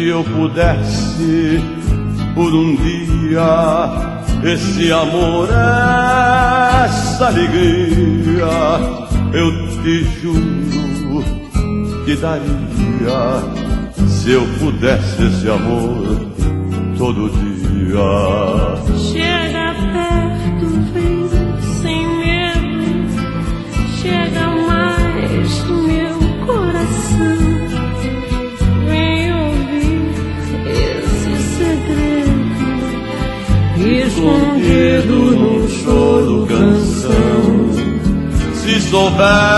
Se eu pudesse por um dia esse amor, essa alegria, eu te juro que daria. Se eu pudesse esse amor todo dia. Chega perto, vem sem medo. Chega mais, meu coração. Vem ouvir esse segredo escondido num choro, canção. Se soubesse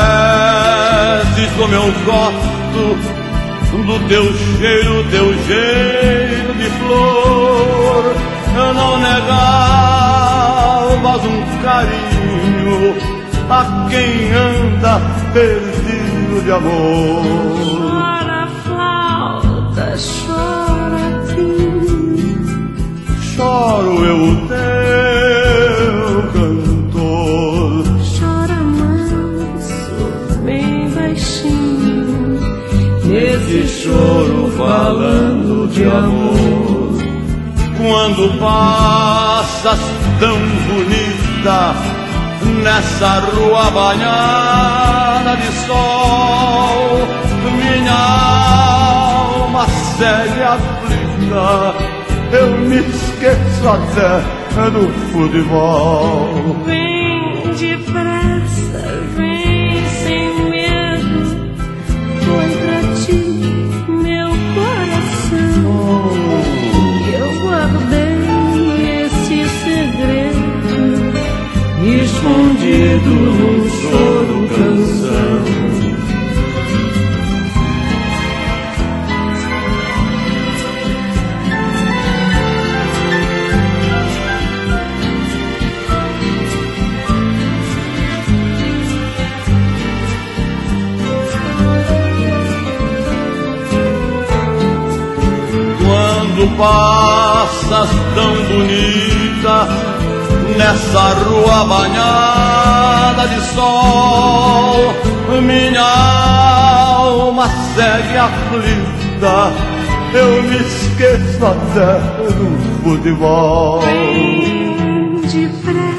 como eu gosto do teu jeito de flor, eu não negavas um carinho a quem anda perdido de amor. Chora flauta, chora pinho, choro eu o teu cantor. Chora manso, bem baixinho, nesse choro falando de amor. Quando passas tão bonita nessa rua banhada de sol, minha alma segue aflita, eu me esqueço até do futebol. Vem depressa, vem sem medo, contra ti, meu coração. Eu guardei esse segredo, escondido num choro, canção. Quando passas tão bonita nessa rua banhada de sol, minha alma segue aflita, eu me esqueço até do futebol. Vem depressa.